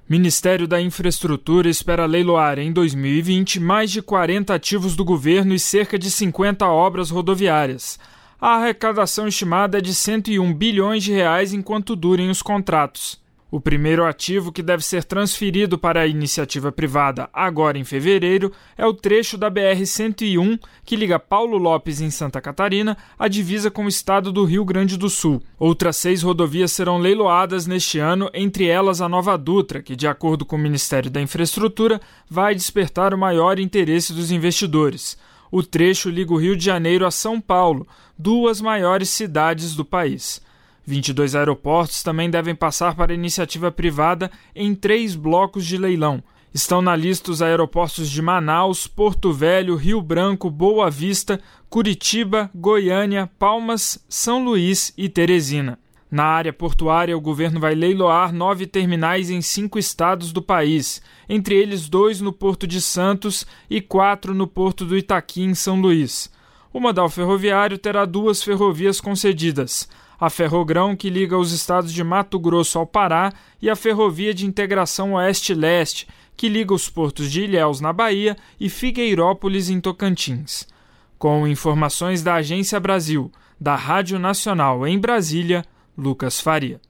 Ministério da Infraestrutura espera leiloar em 2020 mais de 40 ativos do governo e cerca de 50 obras rodoviárias. A arrecadação estimada é de 101 bilhões de reais enquanto durem os contratos. O primeiro ativo que deve ser transferido para a iniciativa privada agora em fevereiro é o trecho da BR-101 que liga Paulo Lopes, em Santa Catarina, à divisa com o estado do Rio Grande do Sul. Outras 6 rodovias serão leiloadas neste ano, entre elas a Nova Dutra, que, de acordo com o Ministério da Infraestrutura, vai despertar o maior interesse dos investidores. O trecho liga o Rio de Janeiro a São Paulo, 2 maiores cidades do país. 22 aeroportos também devem passar para a iniciativa privada em 3 blocos de leilão. Estão na lista os aeroportos de Manaus, Porto Velho, Rio Branco, Boa Vista, Curitiba, Goiânia, Palmas, São Luís e Teresina. Na área portuária, o governo vai leiloar 9 terminais em 5 estados do país, entre eles 2 no Porto de Santos e 4 no Porto do Itaqui, em São Luís. O modal ferroviário terá 2 ferrovias concedidas: a Ferrogrão, que liga os estados de Mato Grosso ao Pará, e a Ferrovia de Integração Oeste-Leste, que liga os portos de Ilhéus, na Bahia, e Figueirópolis, em Tocantins. Com informações da Agência Brasil, da Rádio Nacional em Brasília, Lucas Faria.